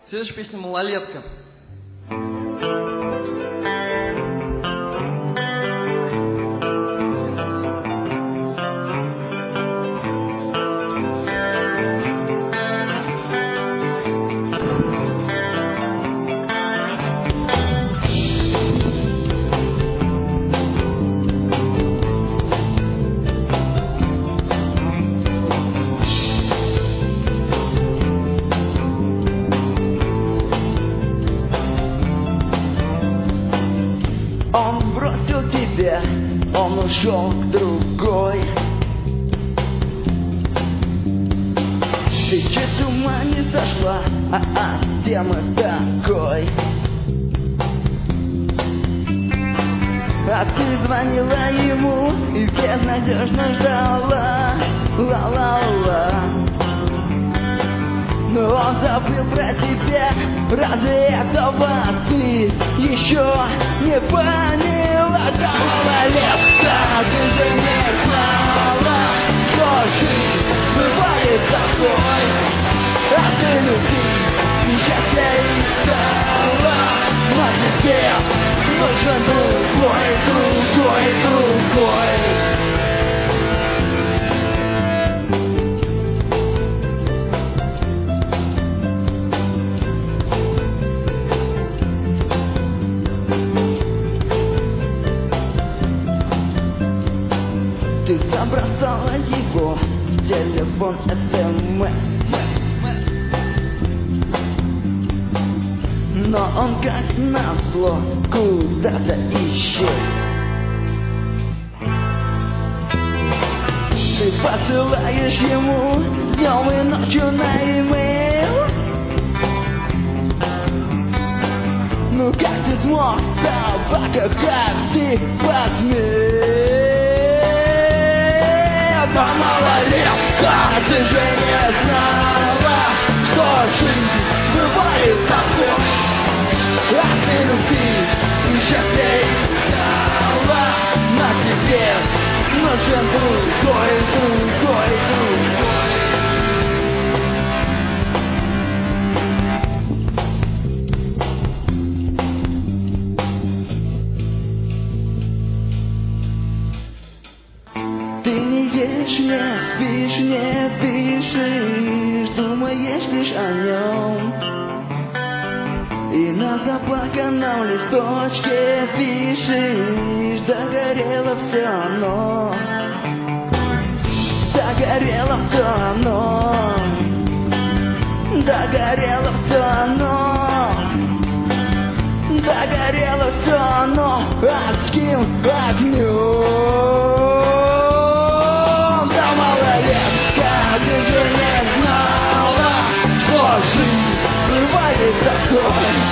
Следующая песня «Малолетка». Он бросил тебя, он ушел к другой. Ты чуть с ума не сошла, темы такой. А ты звонила ему и безнадежно ждала, ла-ла-ла. Но он забыл про тебя, разве этого ты еще не поняла? Да, малолетка, ты же не знала, что жизнь бывает такой. А ты любви и счастья искала, но тебе нужен другой, другой, другой. Ты забросала его телефон СМС, но он как назло куда-то исчез. Ты посылаешь ему днем и ночью на имейл. Ну как ты смог, собака, как ты посмел? Да, малолетка, ты же не знала, что жизнь бывает такой. А ты любви и счастья искала, на тебе нужен другой, другой, другой. Ты не ешь, не спишь, не дышишь, думаешь лишь о нем. И на заплаканном листочке пишешь: догорело все оно, догорело все оно, догорело все оно, догорело все оно адским огнем. Да, малолетка, ты же не знала, что жизнь бывает такой.